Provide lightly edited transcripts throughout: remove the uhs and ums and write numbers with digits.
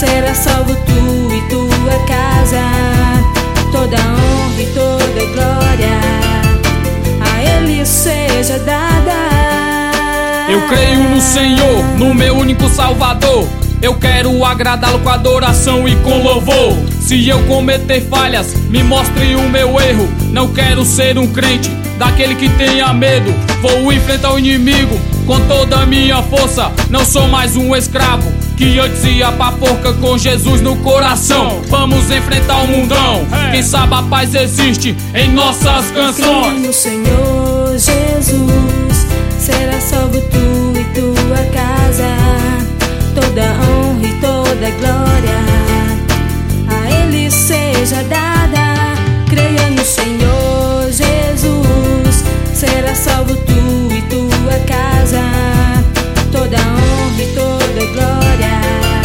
será salvo tu e tua casa. Toda honra e toda glória a Ele seja dada. Eu creio no Senhor, no meu único Salvador. Eu quero agradá-lo com adoração e com louvor. Se eu cometer falhas, me mostre o meu erro. Não quero ser um crente daquele que tenha medo. Vou enfrentar o inimigo com toda a minha força. Não sou mais um escravo que antes ia pra forca com Jesus no coração. Vamos enfrentar o mundão. Quem sabe a paz existe em nossas canções. No Senhor Jesus será salvo tu e tua casa. Toda honra e toda glória a Ele seja dada. Creia no Senhor Jesus, será salvo tu e tua casa. Toda honra e toda glória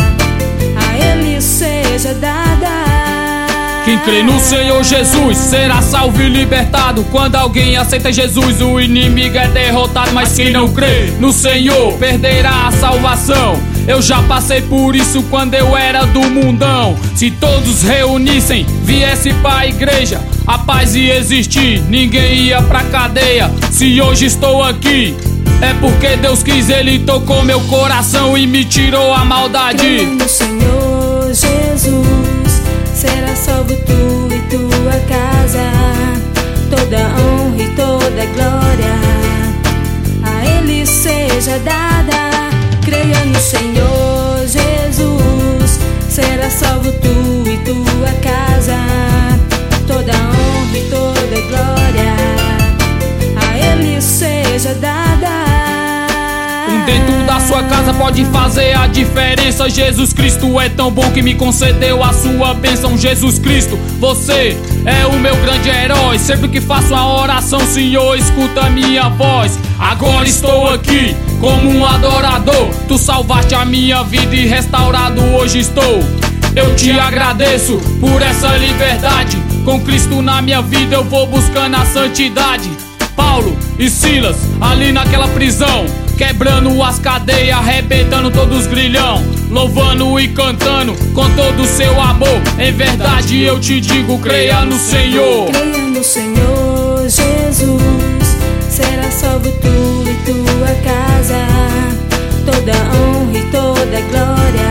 a Ele seja dada. Quem crê no Senhor Jesus será salvo e libertado. Quando alguém aceita Jesus, o inimigo é derrotado. Mas quem não crê no Senhor perderá a salvação. Eu já passei por isso quando eu era do mundão. Se todos reunissem, viesse pra igreja, a paz ia existir, ninguém ia pra cadeia. Se hoje estou aqui, é porque Deus quis, Ele tocou meu coração e me tirou a maldade. Creia no Senhor Jesus, será salvo tu e tua casa. Toda honra e toda glória a Ele seja dada. Creia no Senhor Jesus, será salvo tu e tua casa. Toda honra e toda glória a Ele seja dada. Dentro da sua casa pode fazer a diferença. Jesus Cristo é tão bom que me concedeu a sua bênção. Jesus Cristo, você é o meu grande herói. Sempre que faço a oração, Senhor, escuta a minha voz. Agora estou aqui como um adorador. Tu salvaste a minha vida e restaurado hoje estou. Eu te agradeço por essa liberdade. Com Cristo na minha vida eu vou buscando a santidade. Paulo e Silas ali naquela prisão, quebrando as cadeias, arrebentando todos os grilhão, louvando e cantando com todo o seu amor. Em verdade eu te digo, creia no Senhor. Creia no Senhor Jesus, será salvo tu e tua casa. Toda honra e toda glória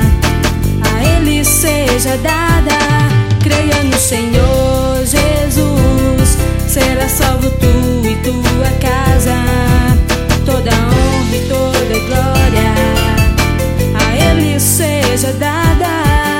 a Ele seja dada. Creia no Senhor Jesus, será salvo tu e tua casa. Toda honra e toda glória a Ele seja dada.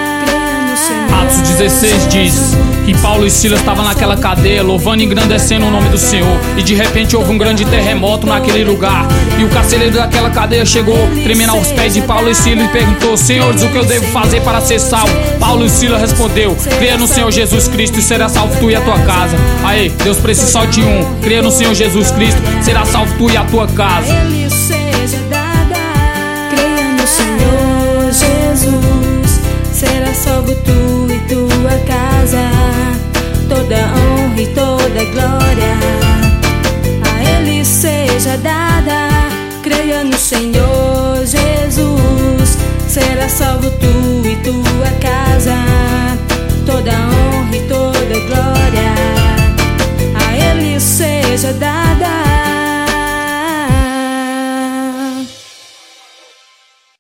Atos 16 diz que Paulo e Silas estavam naquela cadeia, louvando e engrandecendo o nome do Senhor. E de repente houve um grande terremoto naquele lugar. E o carcereiro daquela cadeia chegou tremendo aos pés de Paulo e Silas e perguntou: Senhores, o que eu devo fazer para ser salvo? Paulo e Silas respondeu: creia no Senhor Jesus Cristo e será salvo tu e a tua casa. Aí, Deus precisa só de um. Creia no Senhor Jesus Cristo, será salvo tu e a tua casa. Ele seja dada. Creia no Senhor Jesus, será salvo tu e tua casa. Toda honra e toda glória a Ele seja dada. Creia no Senhor Jesus, será salvo tu e tua casa. Toda honra